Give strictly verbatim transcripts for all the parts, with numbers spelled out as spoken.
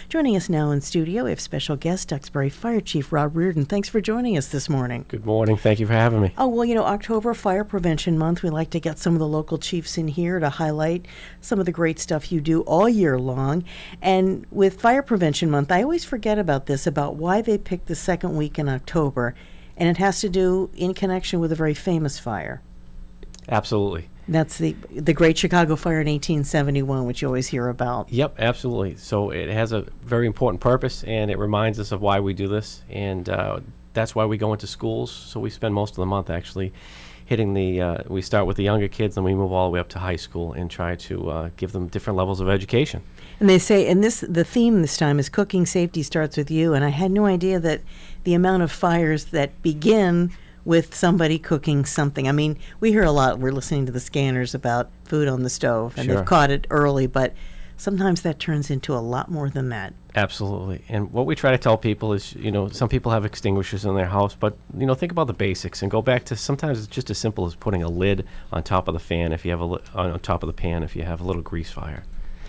Joining us now in studio, we have special guest, Duxbury Fire Chief Rob Reardon. Thanks for joining us this morning. Good morning. Thank you for having me. Oh, well, you know, October Fire Prevention Month. We like to get some of the local chiefs in here to highlight some of the great stuff you do all year long. And with Fire Prevention Month, I always forget about this, about why they picked the second week in October. And it has to do in connection with a very famous fire. Absolutely. That's the the Great Chicago Fire in eighteen seventy-one, which you always hear about. Yep, absolutely. So it has a very important purpose, and it reminds us of why we do this, and uh, that's why we go into schools. So we spend most of the month actually hitting the, uh, we start with the younger kids, and we move all the way up to high school and try to uh, give them different levels of education. And they say, and this the theme this time is cooking safety starts with you, and I had no idea that the amount of fires that begin with somebody cooking something. I mean, we hear a lot, we're listening to the scanners about food on the stove, and Sure. they've caught it early, but sometimes that turns into a lot more than that. Absolutely. And what we try to tell people is, you know, some people have extinguishers in their house, but, you know, think about the basics and go back to sometimes it's just as simple as putting a lid on top of the fan if you have a li- on top of the pan if you have a little grease fire.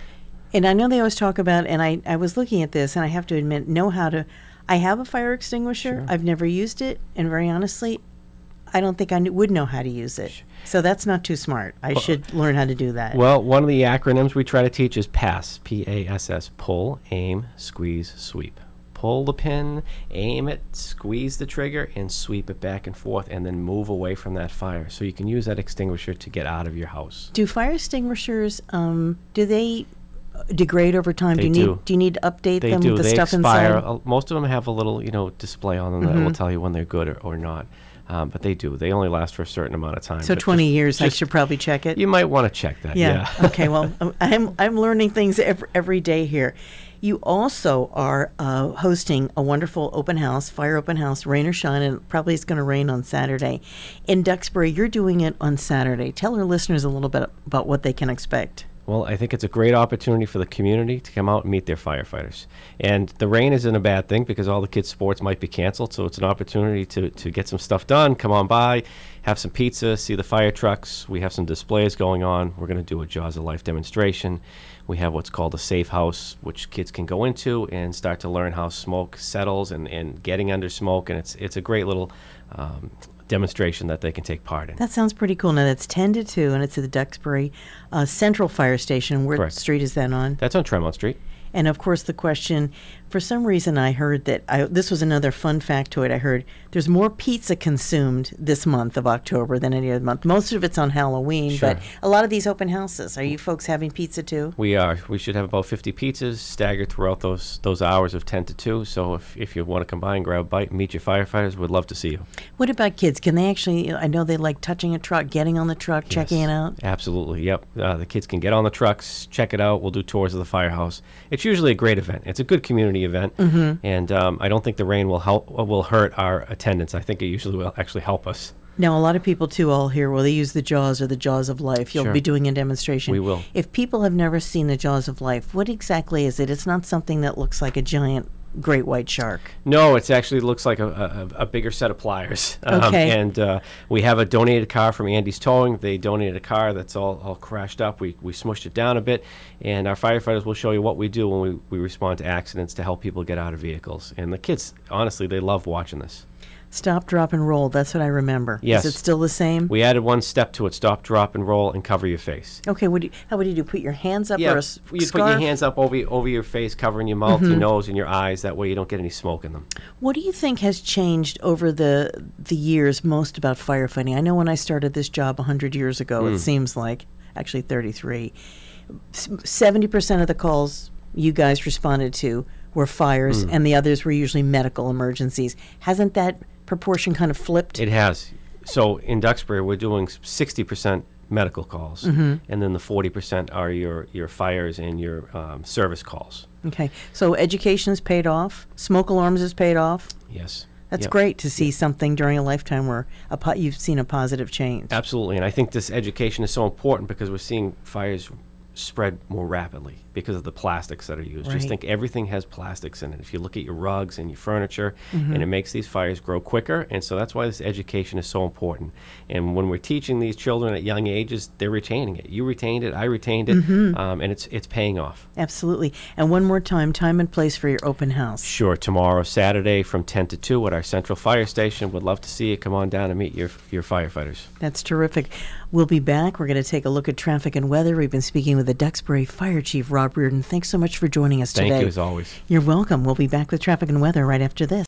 And I know they always talk about, and I, I was looking at this, and I have to admit, know how to, I have a fire extinguisher. Sure. I've never used it, and very honestly, I don't think I kn- would know how to use it. So that's not too smart. I Well, should learn how to do that. Well, one of the acronyms we try to teach is PASS, P A S S, pull, aim, squeeze, sweep. Pull the pin, aim it, squeeze the trigger, and sweep it back and forth, and then move away from that fire. So you can use that extinguisher to get out of your house. Do fire extinguishers, um, do they degrade over time? They do you do. need do you need to update They them do. with the they stuff expire. inside? Uh, Most of them have a little, you know, display on them that will Mhm. tell you when they're good or, or not. Um, but they do. They only last for a certain amount of time. So But twenty just- years, I just- should probably check it. You might want to check that. Yeah. Okay. Well, um, I'm I'm learning things every, every day here. You also are uh, hosting a wonderful open house, fire open house, rain or shine, and probably it's going to rain on Saturday. In Duxbury, you're doing it on Saturday. Tell our listeners a little bit about what they can expect. Well, I think it's a great opportunity for the community to come out and meet their firefighters. And the rain isn't a bad thing because all the kids' sports might be canceled, so it's an opportunity to, to get some stuff done, come on by, have some pizza, see the fire trucks. We have some displays going on. We're going to do a Jaws of Life demonstration. We have what's called a safe house, which kids can go into and start to learn how smoke settles and, and getting under smoke, and it's it's a great little um, demonstration that they can take part in. That sounds pretty cool. Now, that's ten to two, and it's at the Duxbury uh, Central Fire Station. Where Correct. street is that on? That's on Tremont Street. And of course, the question, for some reason, I heard that, I, this was another fun factoid I heard, there's more pizza consumed this month of October than any other month. Most of it's on Halloween, Sure. but a lot of these open houses, are you folks having pizza too? We are. We should have about fifty pizzas staggered throughout those those hours of ten to two. So if, if you want to come by and grab a bite and meet your firefighters, we'd love to see you. What about kids? Can they actually, I know they like touching a truck, getting on the truck, checking it Yes, out? Absolutely. Yep. Uh, the kids can get on the trucks, check it out. We'll do tours of the firehouse. It's usually a great event. It's a good community event, Mm-hmm. and um, I don't think the rain will help will hurt our attendance. I think it usually will actually help us. Now, a lot of people too all hear, well, they use the Jaws or the Jaws of Life. You'll Sure. be doing a demonstration. We will. If people have never seen the Jaws of Life, what exactly is it? It's not something that looks like a giant great white shark. No, it actually looks like a, a, a bigger set of pliers. Um, Okay. And uh, we have a donated car from Andy's Towing. They donated a car that's all, all crashed up. We, we smushed it down a bit. And our firefighters will show you what we do when we, we respond to accidents to help people get out of vehicles. And the kids, honestly, they love watching this. Stop, drop, and roll. That's what I remember. Yes. Is it still the same? We added one step to it: stop, drop, and roll, and cover your face. Okay. What do you, how would you do? Put your hands up Yeah, or a s- you put scarf? your hands up over over your face, covering your mouth, Mm-hmm. your nose, and your eyes. That way, you don't get any smoke in them. What do you think has changed over the the years most about firefighting? I know when I started this job one hundred years ago, Hmm. it seems like, actually thirty-three, s- seventy percent of the calls you guys responded to were fires, Hmm. and the others were usually medical emergencies. Hasn't that proportion kind of flipped? It has. So in Duxbury, we're doing sixty percent medical calls, Mm-hmm. and then the forty percent are your your fires and your um, service calls. Okay. So education has paid off. Smoke alarms has paid off. Yes. That's Yep. great to see something during a lifetime where a po- you've seen a positive change. Absolutely, and I think this education is so important because we're seeing fires spread more rapidly because of the plastics that are used. Right. Just think everything has plastics in it. If you look at your rugs and your furniture, and it makes these fires grow quicker, and so that's why this education is so important. And when we're teaching these children at young ages, they're retaining it. You retained it, I retained it, um, and it's it's paying off. Absolutely. And one more time, time and place for your open house. Sure, tomorrow, Saturday, from ten to two at our Central Fire Station. Would love to see you. Come on down and meet your your firefighters. That's terrific. We'll be back. We're going to take a look at traffic and weather. We've been speaking with the Duxbury Fire Chief, Rob Reardon. Thanks so much for joining us Thank today. you, as always. You're welcome. We'll be back with traffic and weather right after this.